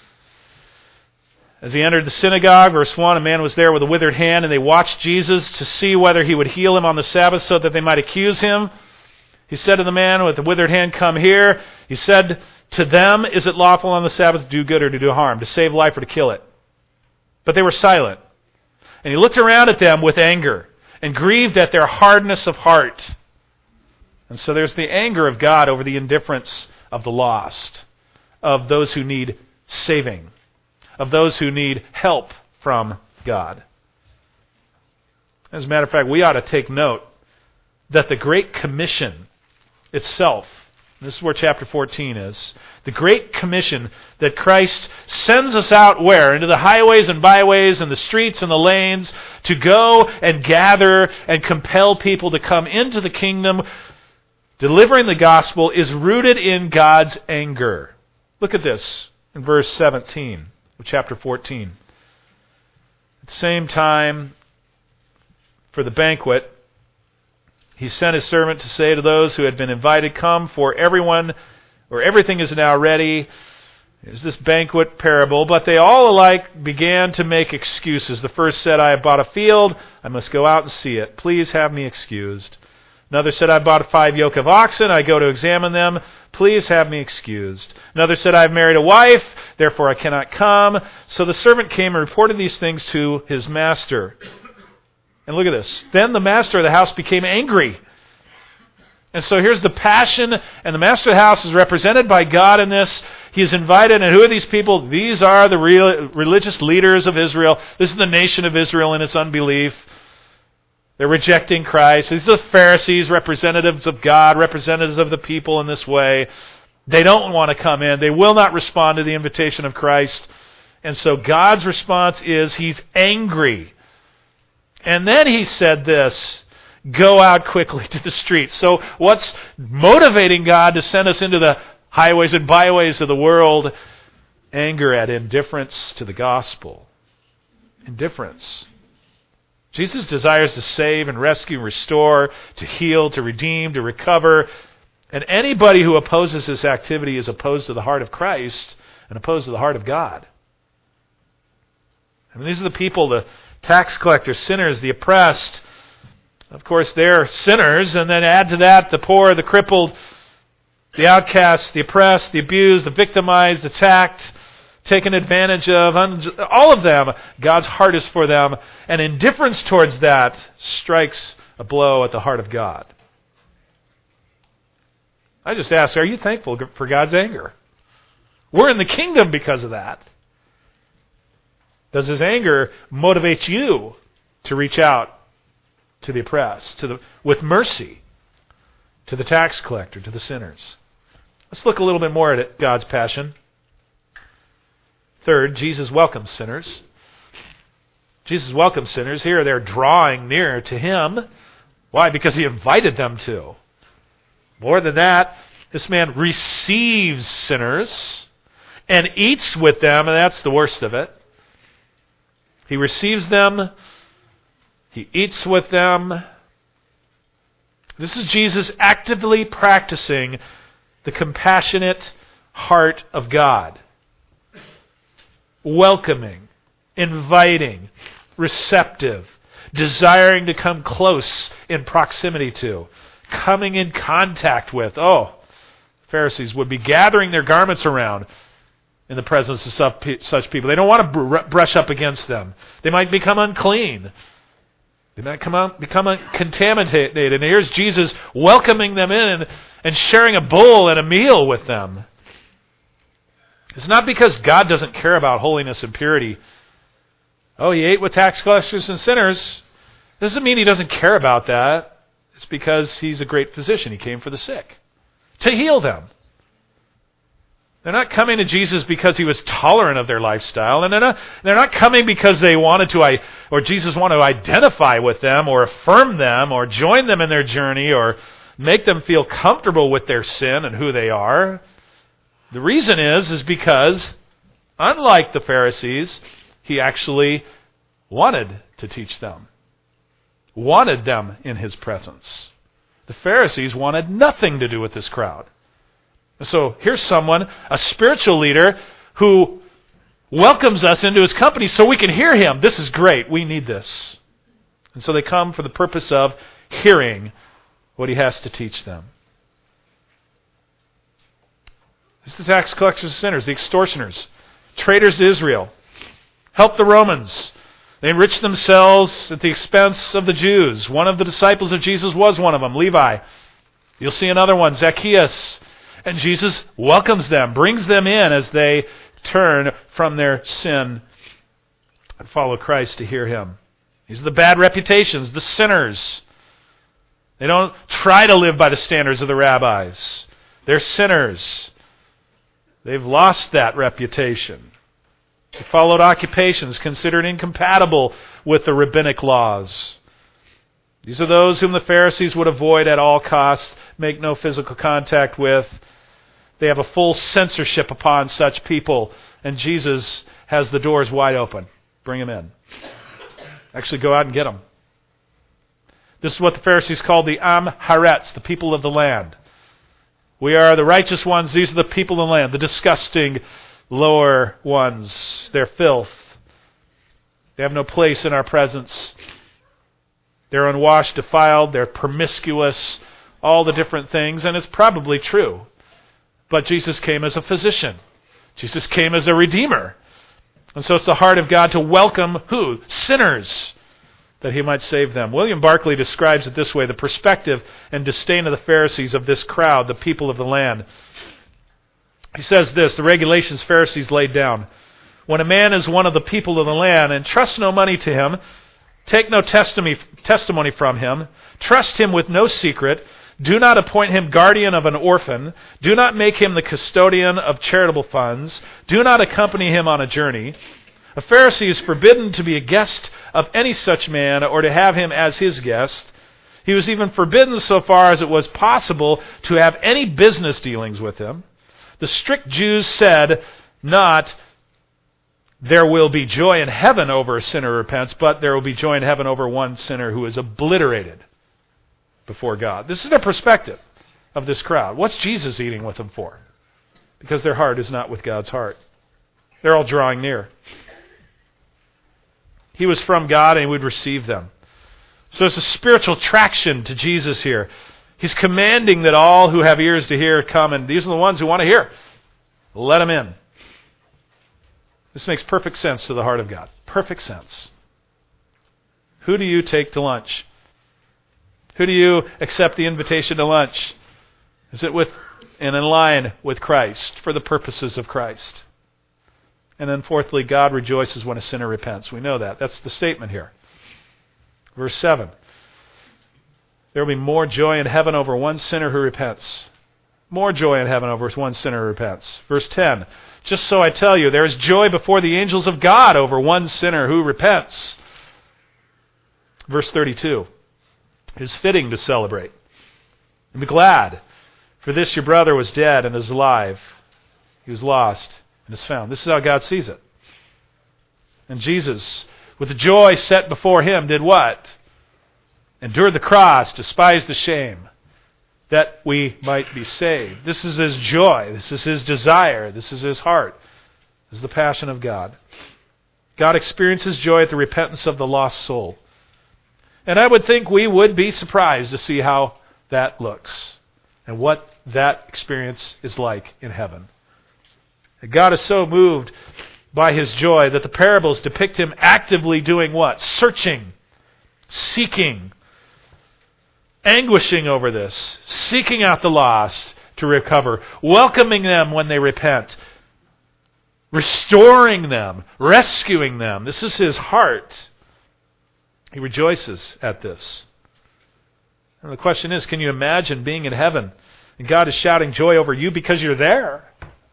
as he entered the synagogue, verse 1, a man was there with a withered hand, and they watched Jesus to see whether he would heal him on the Sabbath so that they might accuse him. He said to the man with the withered hand, "Come here." He said to them, "Is it lawful on the Sabbath to do good or to do harm, to save life or to kill it?" But they were silent. And he looked around at them with anger and grieved at their hardness of heart. And so there's the anger of God over the indifference of the lost, of those who need saving, of those who need help from God. As a matter of fact, we ought to take note that the Great Commission itself, this is where chapter 14 is, the Great Commission that Christ sends us out where? Into the highways and byways and the streets and the lanes to go and gather and compel people to come into the kingdom. Delivering the gospel is rooted in God's anger. Look at this in verse 17 of chapter 14. At the same time, for the banquet, he sent his servant to say to those who had been invited, "Come, for everyone, or everything is now ready." There's this banquet parable, but they all alike began to make excuses. The first said, "I have bought a field, I must go out and see it. Please have me excused." Another said, "I bought 5 yoke of oxen, I go to examine them. Please have me excused." Another said, "I have married a wife, therefore I cannot come." So the servant came and reported these things to his master. And look at this. Then the master of the house became angry. And so here's the passion, and the master of the house is represented by God in this. He is invited, and who are these people? These are the real religious leaders of Israel. This is the nation of Israel in its unbelief. They're rejecting Christ. These are the Pharisees, representatives of God, representatives of the people in this way. They don't want to come in. They will not respond to the invitation of Christ. And so God's response is He's angry. And then He said this, "Go out quickly to the streets." So what's motivating God to send us into the highways and byways of the world? Anger at indifference to the gospel. Indifference. Jesus desires to save and rescue and restore, to heal, to redeem, to recover. And anybody who opposes this activity is opposed to the heart of Christ and opposed to the heart of God. I mean, these are the people, the tax collectors, sinners, the oppressed. Of course, they're sinners, and then add to that the poor, the crippled, the outcasts, the oppressed, the abused, the victimized, attacked, taken advantage of. All of them, God's heart is for them, and indifference towards that strikes a blow at the heart of God. I just ask, are you thankful for God's anger? We're in the kingdom because of that. Does His anger motivate you to reach out to the oppressed, with mercy, to the tax collector, to the sinners? Let's look a little bit more at God's passion. Third, Jesus welcomes sinners. Jesus welcomes sinners. Here they're drawing near to Him. Why? Because He invited them to. More than that, this man receives sinners and eats with them, and that's the worst of it. He receives them. He eats with them. This is Jesus actively practicing the compassionate heart of God. Welcoming, inviting, receptive, desiring to come close in proximity to, coming in contact with. Oh, Pharisees would be gathering their garments around in the presence of such people. They don't want to brush up against them. They might become unclean. They might become contaminated. And here's Jesus welcoming them in and sharing a bowl and a meal with them. It's not because God doesn't care about holiness and purity. Oh, He ate with tax collectors and sinners. This doesn't mean He doesn't care about that. It's because He's a great physician. He came for the sick, to heal them. They're not coming to Jesus because He was tolerant of their lifestyle, and they're not coming because they wanted to, or Jesus wanted to identify with them, or affirm them, or join them in their journey, or make them feel comfortable with their sin and who they are. The reason is because, unlike the Pharisees, He actually wanted to teach them, wanted them in His presence. The Pharisees wanted nothing to do with this crowd. So here's someone, a spiritual leader, who welcomes us into his company so we can hear him. This is great. We need this. And so they come for the purpose of hearing what he has to teach them. This is the tax collectors and sinners, the extortioners, traitors to Israel. Help the Romans. They enriched themselves at the expense of the Jews. One of the disciples of Jesus was one of them, Levi. You'll see another one, Zacchaeus. And Jesus welcomes them, brings them in as they turn from their sin and follow Christ to hear him. These are the bad reputations, the sinners. They don't try to live by the standards of the rabbis. They're sinners. They've lost that reputation. They followed occupations considered incompatible with the rabbinic laws. These are those whom the Pharisees would avoid at all costs, make no physical contact with. They have a full censorship upon such people, and Jesus has the doors wide open. Bring them in. Actually, go out and get them. This is what the Pharisees called the Am Haaretz, the people of the land. We are the righteous ones. These are the people of the land, the disgusting lower ones. They're filth. They have no place in our presence. They're unwashed, defiled, they're promiscuous, all the different things, and it's probably true. But Jesus came as a physician. Jesus came as a redeemer. And so it's the heart of God to welcome who? Sinners, that he might save them. William Barclay describes it this way: the perspective and disdain of the Pharisees of this crowd, the people of the land. He says this: the regulations Pharisees laid down. When a man is one of the people of the land, and trust no money to him, take no testimony from him, trust him with no secret, do not appoint him guardian of an orphan, do not make him the custodian of charitable funds, do not accompany him on a journey. A Pharisee is forbidden to be a guest of any such man or to have him as his guest. He was even forbidden so far as it was possible to have any business dealings with him. The strict Jews said not, there will be joy in heaven over a sinner who repents, but there will be joy in heaven over one sinner who is obliterated before God. This is the perspective of this crowd. What's Jesus eating with them for? Because their heart is not with God's heart. They're all drawing near. He was from God and he would receive them. So there's a spiritual traction to Jesus here. He's commanding that all who have ears to hear come, and these are the ones who want to hear. Let them in. This makes perfect sense to the heart of God. Perfect sense. Who do you take to lunch? Who do you accept the invitation to lunch? Is it with and in line with Christ, for the purposes of Christ? And then fourthly, God rejoices when a sinner repents. We know that. That's the statement here. Verse 7. There will be more joy in heaven over one sinner who repents. More joy in heaven over one sinner who repents. Verse 10. Just so I tell you, there is joy before the angels of God over one sinner who repents. Verse 32. It is fitting to celebrate and be glad, for this your brother was dead and is alive. He was lost and is found. This is how God sees it. And Jesus, with the joy set before him, did what? Endured the cross, despised the shame, that we might be saved. This is his joy. This is his desire. This is his heart. This is the passion of God. God experiences joy at the repentance of the lost soul. And I would think we would be surprised to see how that looks and what that experience is like in heaven. And God is so moved by his joy that the parables depict him actively doing what? Searching, seeking, anguishing over this, seeking out the lost to recover, welcoming them when they repent, restoring them, rescuing them. This is his heart. He rejoices at this. And the question is, can you imagine being in heaven and God is shouting joy over you because you're there?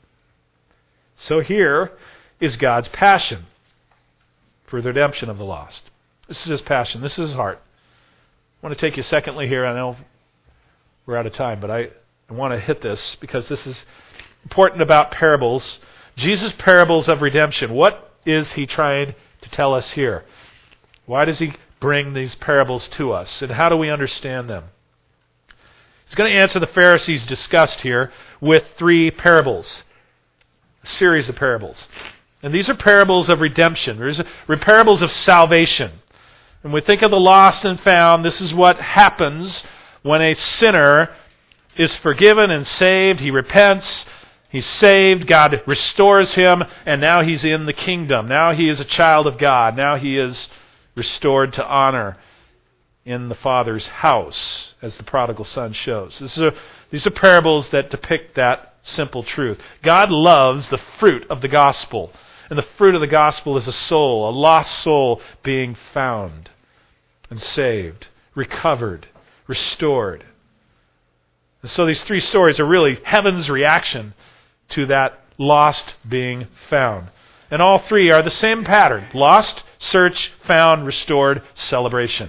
So here is God's passion for the redemption of the lost. This is his passion. This is his heart. I want to take you secondly here. I know we're out of time, but I want to hit this because this is important about parables. Jesus' parables of redemption. What is he trying to tell us here? Why does he bring these parables to us? And how do we understand them? He's going to answer the Pharisees' disgust here with 3 parables, a series of parables. And these are parables of redemption. These are parables of salvation. When we think of the lost and found, this is what happens when a sinner is forgiven and saved. He repents, he's saved, God restores him, and now he's in the kingdom. Now he is a child of God. Now he is restored to honor in the Father's house, as the prodigal son shows. These are parables that depict that simple truth. God loves the fruit of the gospel. And the fruit of the gospel is a soul, a lost soul being found and saved, recovered, restored. And so these 3 stories are really heaven's reaction to that lost being found. And all 3 are the same pattern: lost, search, found, restored, celebration.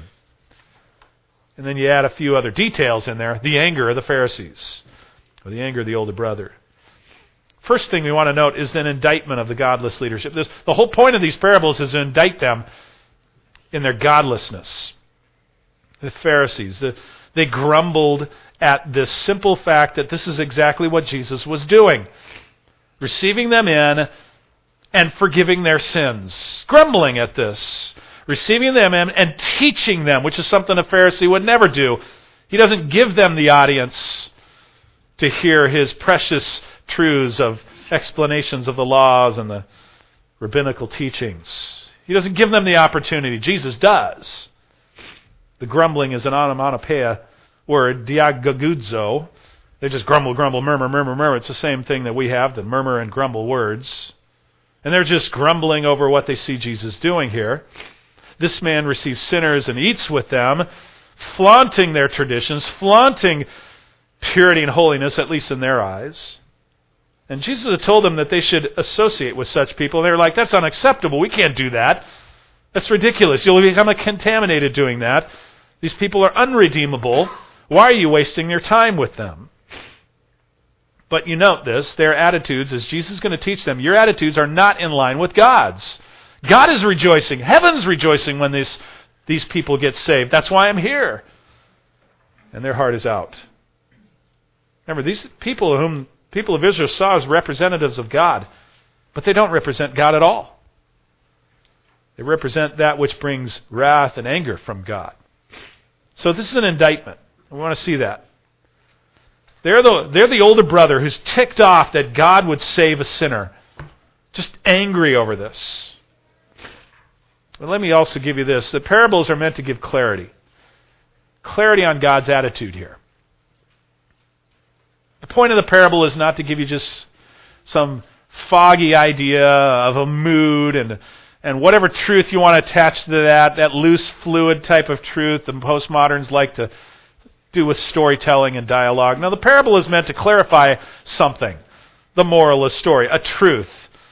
And then you add a few other details in there: the anger of the Pharisees, or the anger of the older brother. First thing we want to note is an indictment of the godless leadership. The whole point of these parables is to indict them in their godlessness. The Pharisees, they grumbled at this simple fact that this is exactly what Jesus was doing: receiving them in and forgiving their sins. Grumbling at this. Receiving them in and teaching them, which is something a Pharisee would never do. He doesn't give them the audience to hear his precious truths of explanations of the laws and the rabbinical teachings. He doesn't give them the opportunity. Jesus does. The grumbling is an onomatopoeia word, diagagudzo. They just grumble, murmur, murmur, murmur. It's the same thing that we have, the murmur and grumble words. And they're just grumbling over what they see Jesus doing here. This man receives sinners and eats with them, flaunting their traditions, flaunting purity and holiness, at least in their eyes. And Jesus had told them that they should associate with such people. And they were like, that's unacceptable. We can't do that. That's ridiculous. You'll become contaminated doing that. These people are unredeemable. Why are you wasting your time with them? But you note this, their attitudes, as Jesus is going to teach them, your attitudes are not in line with God's. God is rejoicing. Heaven's rejoicing when these people get saved. That's why I'm here. And their heart is out. Remember, these people whom people of Israel saw as representatives of God, but they don't represent God at all. They represent that which brings wrath and anger from God. So this is an indictment. We want to see that. They're the older brother who's ticked off that God would save a sinner. Just angry over this. But let me also give you this. The parables are meant to give clarity. Clarity on God's attitude here. The point of the parable is not to give you just some foggy idea of a mood and whatever truth you want to attach to that loose, fluid type of truth the postmoderns like to do with storytelling and dialogue. No, the parable is meant to clarify something. The moral of the story, a truth.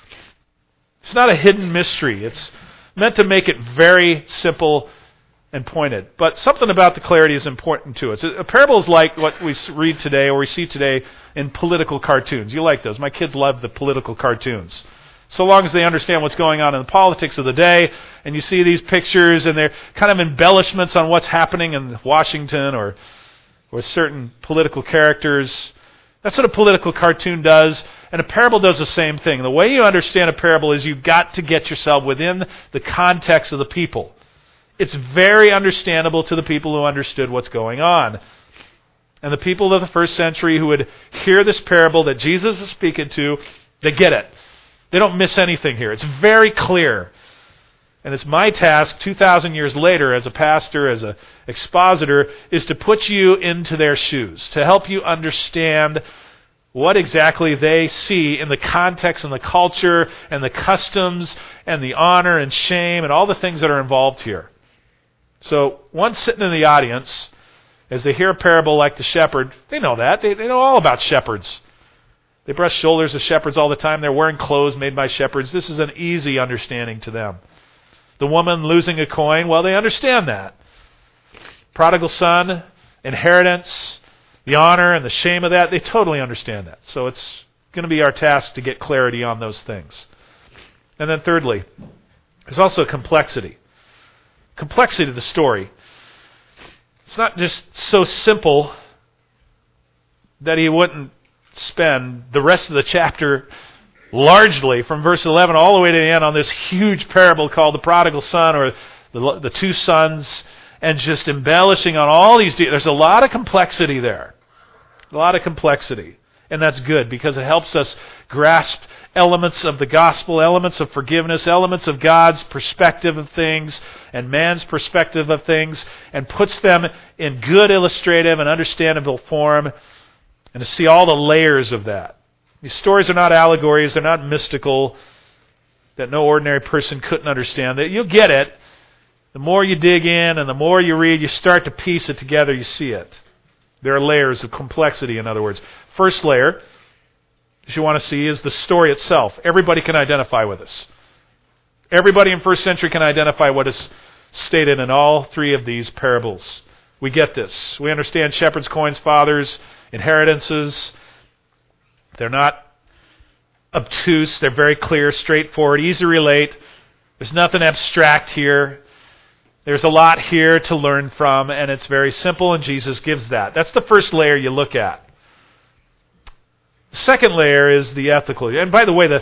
It's not a hidden mystery. It's meant to make it very simple and pointed. But something about the clarity is important to us. A parable is like what we read today or we see today in political cartoons. You like those. My kids love the political cartoons. So long as they understand what's going on in the politics of the day, and you see these pictures and they're kind of embellishments on what's happening in Washington or certain political characters. That's what a political cartoon does, and a parable does the same thing. The way you understand a parable is you've got to get yourself within the context of the people. It's very understandable to the people who understood what's going on. And the people of the first century who would hear this parable that Jesus is speaking to, they get it. They don't miss anything here. It's very clear. And it's my task 2,000 years later as a pastor, as an expositor, is to put you into their shoes, to help you understand what exactly they see in the context and the culture and the customs and the honor and shame and all the things that are involved here. So one sitting in the audience, as they hear a parable like the shepherd, they know that. They know all about shepherds. They brush shoulders with shepherds all the time. They're wearing clothes made by shepherds. This is an easy understanding to them. The woman losing a coin, well, they understand that. Prodigal son, inheritance, the honor and the shame of that, they totally understand that. So it's going to be our task to get clarity on those things. And then thirdly, there's also complexity. Complexity to the story. It's not just so simple that he wouldn't spend the rest of the chapter largely from verse 11 all the way to the end on this huge parable called the prodigal son, or the two sons, and just embellishing on all these There's a lot of complexity there. A lot of complexity. And that's good because it helps us grasp elements of the gospel, elements of forgiveness, elements of God's perspective of things and man's perspective of things, and puts them in good illustrative and understandable form, and to see all the layers of that. These stories are not allegories, they're not mystical, that no ordinary person couldn't understand. You'll get it. The more you dig in and the more you read, you start to piece it together, you see it. There are layers of complexity, in other words. First layer, as you want to see, is the story itself. Everybody can identify with this. Everybody in first century can identify what is stated in all three of these parables. We get this. We understand shepherds, coins, fathers, inheritances. They're not obtuse. They're very clear, straightforward, easy to relate. There's nothing abstract here. There's a lot here to learn from, and it's very simple, and Jesus gives that. That's the first layer you look at. The second layer is the ethical. And by the way,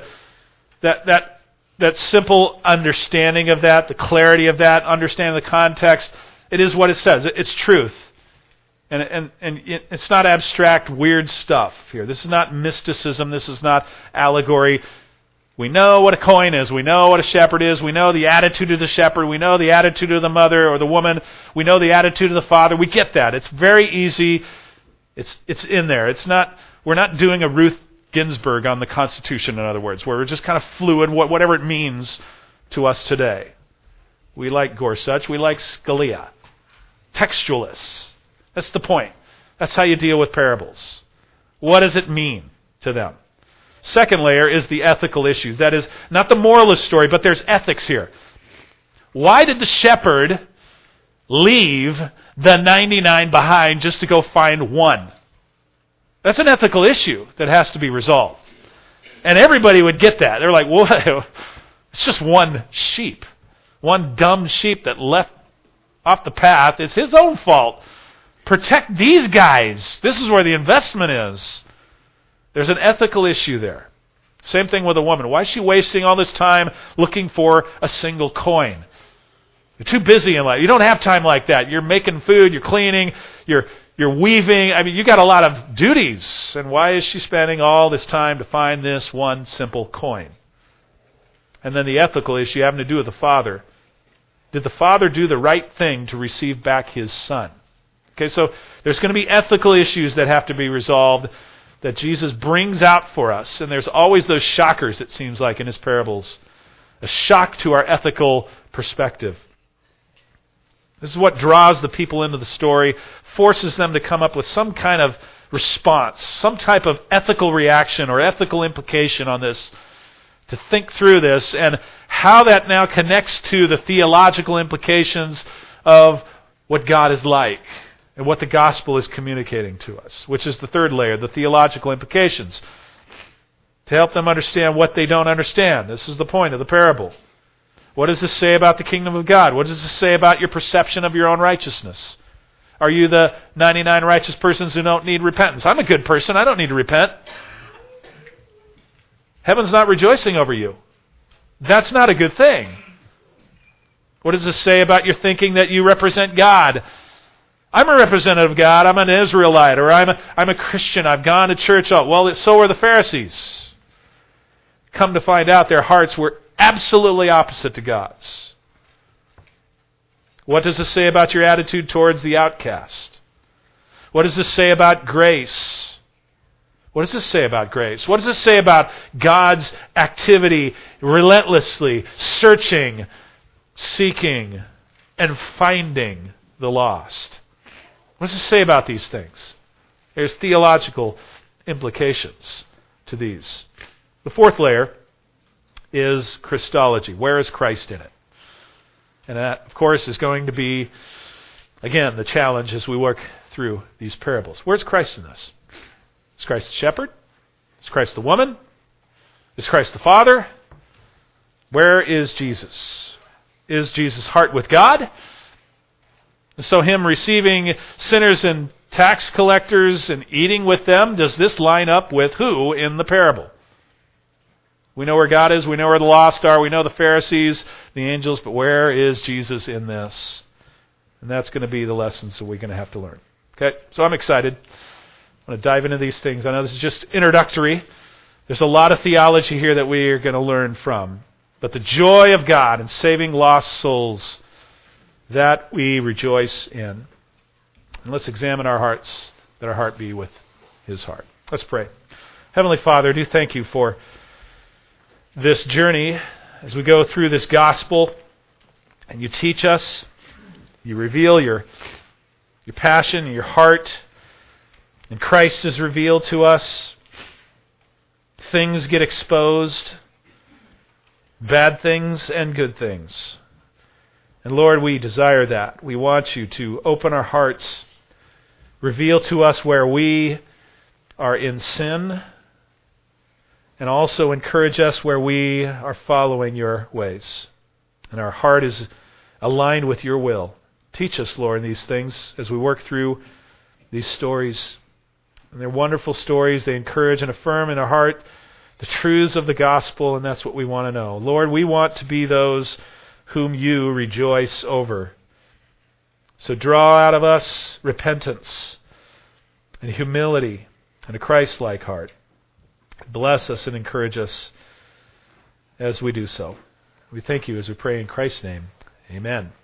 that simple understanding of that, the clarity of that, understanding the context, it is what it says. It's truth. And it's not abstract, weird stuff here. This is not mysticism. This is not allegory. We know what a coin is. We know what a shepherd is. We know the attitude of the shepherd. We know the attitude of the mother or the woman. We know the attitude of the father. We get that. It's very easy. It's in there. It's not. We're not doing a Ruth Ginsburg on the Constitution, in other words, where we're just kind of fluid, whatever it means to us today. We like Gorsuch. We like Scalia. Textualists. That's the point. That's how you deal with parables. What does it mean to them? Second layer is the ethical issues. That is, not the moralist story, but there's ethics here. Why did the shepherd leave the 99 behind just to go find one? That's an ethical issue that has to be resolved. And everybody would get that. They're like, whoa, it's just one sheep. One dumb sheep that left off the path. It's his own fault. Protect these guys. This is where the investment is. There's an ethical issue there. Same thing with a woman. Why is she wasting all this time looking for a single coin? You're too busy in life. You don't have time like that. You're making food, you're cleaning, you're weaving. I mean, you got a lot of duties. And why is she spending all this time to find this one simple coin? And then the ethical issue having to do with the father. Did the father do the right thing to receive back his son? Okay, so there's going to be ethical issues that have to be resolved that Jesus brings out for us. And there's always those shockers, it seems like, in his parables. A shock to our ethical perspective. This is what draws the people into the story, forces them to come up with some kind of response, some type of ethical reaction or ethical implication on this, to think through this, and how that now connects to the theological implications of what God is like and what the gospel is communicating to us, which is the third layer, the theological implications, to help them understand what they don't understand. This is the point of the parable. What does this say about the kingdom of God? What does this say about your perception of your own righteousness? Are you the 99 righteous persons who don't need repentance? I'm a good person. I don't need to repent. Heaven's not rejoicing over you. That's not a good thing. What does this say about your thinking that you represent God? I'm a representative of God. I'm an Israelite, or I'm a Christian. I've gone to church. Oh, well, so were the Pharisees. Come to find out, their hearts were absolutely opposite to God's. What does this say about your attitude towards the outcast? What does this say about grace? What does this say about grace? What does this say about God's activity relentlessly searching, seeking, and finding the lost? What does it say about these things? There's theological implications to these. The fourth layer is Christology. Where is Christ in it? And that, of course, is going to be, again, the challenge as we work through these parables. Where's Christ in this? Is Christ the shepherd? Is Christ the woman? Is Christ the Father? Where is Jesus? Is Jesus' heart with God? And so him receiving sinners and tax collectors and eating with them? Does this line up with who in the parable? We know where God is. We know where the lost are. We know the Pharisees, the angels. But where is Jesus in this? And that's going to be the lessons that we're going to have to learn. Okay, so I'm excited. I'm going to dive into these things. I know this is just introductory. There's a lot of theology here that we are going to learn from. But the joy of God in saving lost souls, that we rejoice in. And let's examine our hearts, that our heart be with His heart. Let's pray. Heavenly Father, I do thank You for this journey as we go through this gospel, and You teach us, You reveal your passion, your heart, and Christ is revealed to us. Things get exposed, bad things and good things. And Lord, we desire that. We want You to open our hearts, reveal to us where we are in sin, and also encourage us where we are following Your ways. And our heart is aligned with Your will. Teach us, Lord, in these things as we work through these stories. And they're wonderful stories. They encourage and affirm in our heart the truths of the gospel, and that's what we want to know. Lord, we want to be those whom You rejoice over. So draw out of us repentance and humility and a Christ-like heart. Bless us and encourage us as we do so. We thank You as we pray in Christ's name. Amen.